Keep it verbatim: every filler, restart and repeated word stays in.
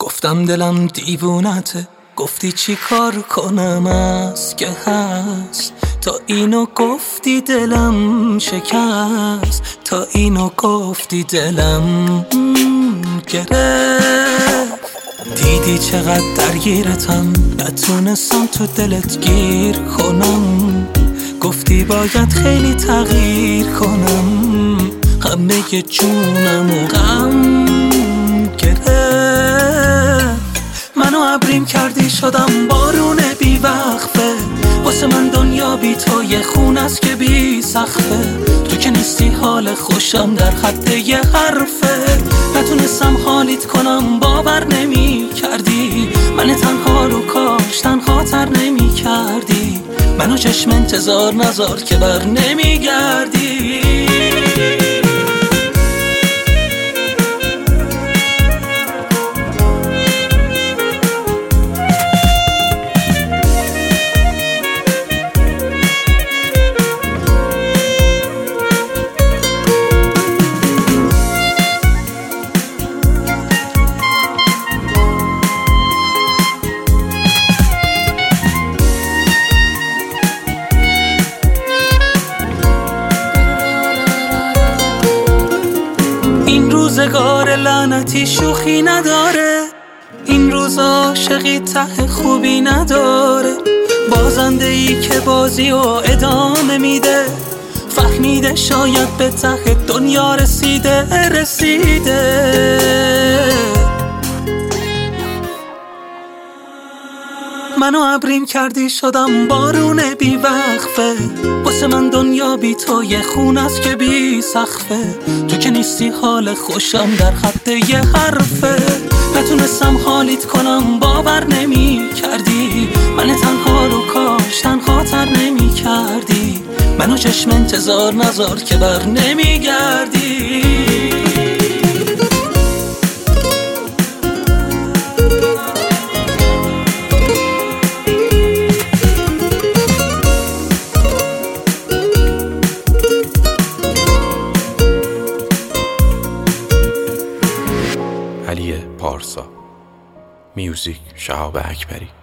گفتم دلم دیوونته، گفتی چی کار کنم از که هست. تا اینو گفتی دلم شکست، تا اینو گفتی دلم گرفت. دیدی چقدر درگیرتم، نتونستم تو دلت گیر کنم. گفتی باید خیلی تغییر کنم، همه جونم و غم گرفت. منو عبریم کردی شدم بارون بی وقفه، واسه من دنیا بی تو یه خون است که بی سقفه. تو که نیستی حال خوشم در حد یه حرفه، نتونستم حالیت کنم باور نمی کردی. من تنها رو کاش تنها نمی کردی، منو چشم انتظار نذار که بر نمی گردی. این روزگار لعنتی شوخی نداره، این روز عاشقی ته خوبی نداره. بازنده ای که بازی و ادامه میده، فهمیده شاید به ته دنیا رسیده رسیده. منو عبریم کردی شدم بارون بی وقفه، واسه من دنیا بی تو یه خون است که بی سقفه. تو که نیستی حال خوشم در حد یه حرفه، نتونستم حالیت کنم باور نمی کردی. من تنها رو کاش تنها تر نمی کردی، منو چشم انتظار نذار که بر نمی گردی. علی پارسا، میوزیک شهاب اکبری.